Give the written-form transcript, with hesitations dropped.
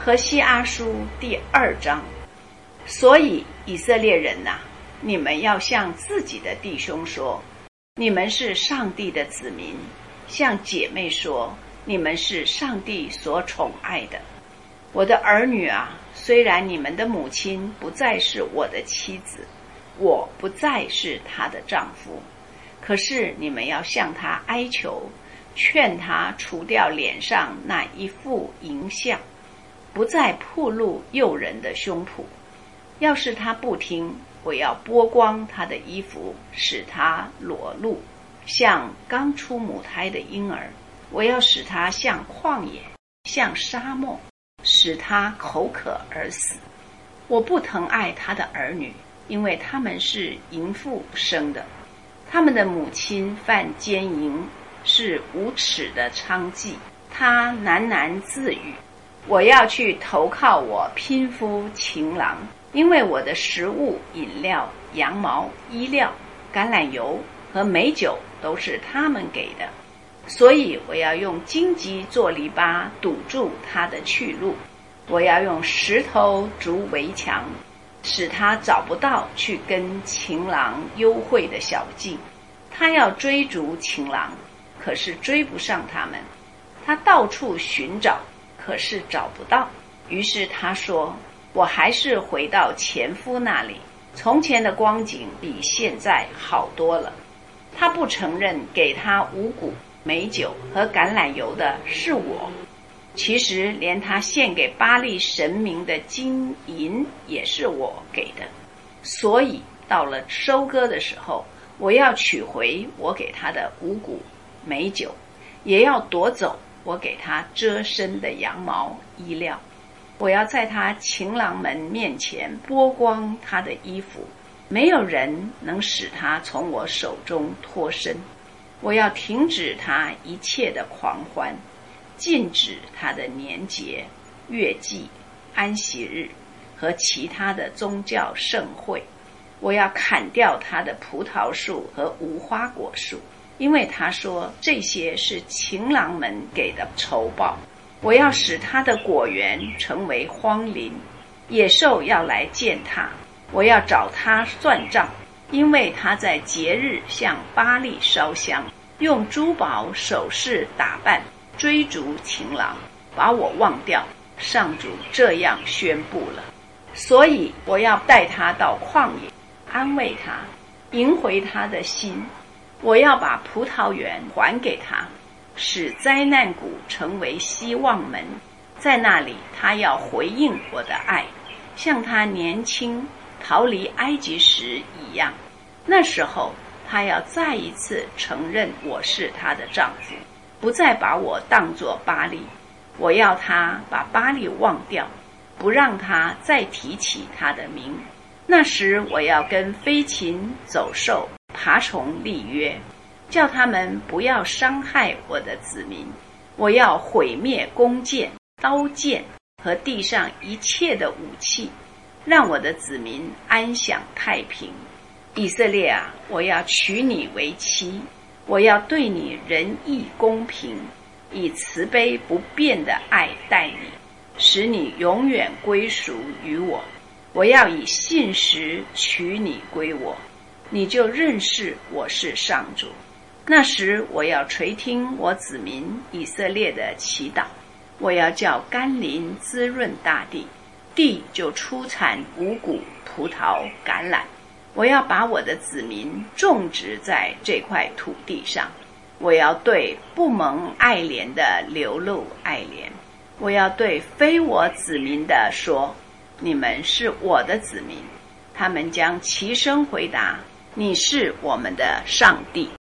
何西阿书第2章。所以以色列人啊，你们要向自己的弟兄说，你们是上帝的子民；向姐妹说，你们是上帝所宠爱的。我的儿女啊，虽然你们的母亲不再是我的妻子，我不再是她的丈夫，可是你们要向她哀求，劝她除掉脸上那一副淫相，不再暴露诱人的胸脯。要是她不听，我要剥光她的衣服，使她裸露，像刚出母胎的婴儿。我要使她像旷野，像沙漠，使她口渴而死。我不疼爱她的儿女，因为他们是淫妇生的，他们的母亲犯奸淫，是无耻的娼妓。她喃喃自语，我要去投靠我姘夫情郎，因为我的食物、饮料、羊毛、衣料、橄榄油和美酒都是他们给的，所以我要用荆棘做篱笆堵住他的去路，我要用石头筑围墙，使他找不到去跟情郎幽会的小径。他要追逐情郎，可是追不上他们；他到处寻找，可是找不到。于是他说，我还是回到前夫那里，从前的光景比现在好多了。他不承认给他五谷、美酒和橄榄油的是我，其实连他献给巴力神明的金银也是我给的。所以到了收割的时候，我要取回我给他的五谷、美酒，也要夺走我给他遮身的羊毛、衣料。我要在他情郎们面前剥光他的衣服，没有人能使他从我手中脱身。我要停止他一切的狂欢，禁止他的年节、月祭、安息日和其他的宗教盛会。我要砍掉他的葡萄树和无花果树，因为他说这些是情郎们给的酬报。我要使他的果园成为荒林，野兽要来践踏。我要找他算账，因为他在节日向巴力烧香，用珠宝首饰打扮，追逐情郎，把我忘掉。上主这样宣布了。所以我要带他到旷野，安慰他，赢回他的心。我要把葡萄园还给他，使灾难谷成为希望门。在那里他要回应我的爱，像他年轻逃离埃及时一样。那时候他要再一次承认我是他的丈夫，不再把我当作巴力。我要他把巴力忘掉，不让他再提起他的名。那时我要跟飞禽走兽、爬虫立约，叫他们不要伤害我的子民。我要毁灭弓箭、刀剑和地上一切的武器，让我的子民安享太平。以色列啊，我要娶你为妻，我要对你仁义公平，以慈悲不变的爱待你，使你永远归属于我。我要以信实娶你归我，你就认识我是上主。那时我要垂听我子民以色列的祈祷，我要叫甘霖滋润大地，地就出产五谷、葡萄、橄榄。我要把我的子民种植在这块土地上，我要对不蒙爱怜的流露爱怜，我要对非我子民的说，你们是我的子民。他们将齐声回答，你是我们的上帝。